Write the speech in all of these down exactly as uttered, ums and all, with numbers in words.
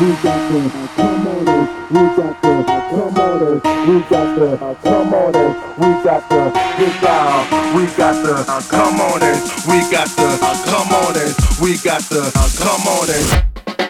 we got to come on in, we got to come on in, we got to come on in, we got to get down, we got to come on in, we got to come on in, we got to come on in.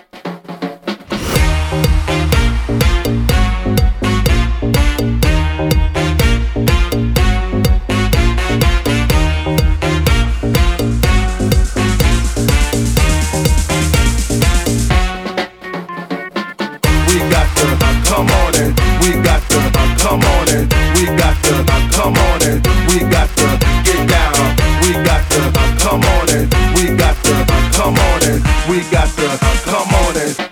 Come on in, we got to come on in, we got to come on in, we got to get down, we got to come on in, we got to come on in, we got to come on in.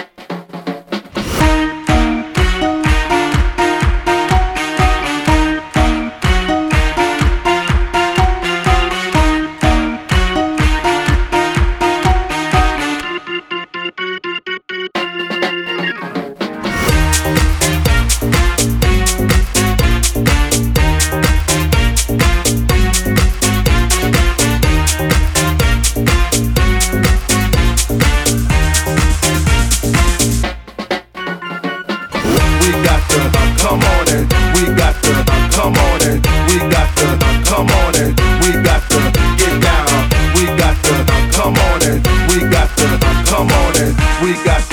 Come on in, we got to come on in, we got to come on in, we got to get down, we got to come on in, we got to come on in, we got to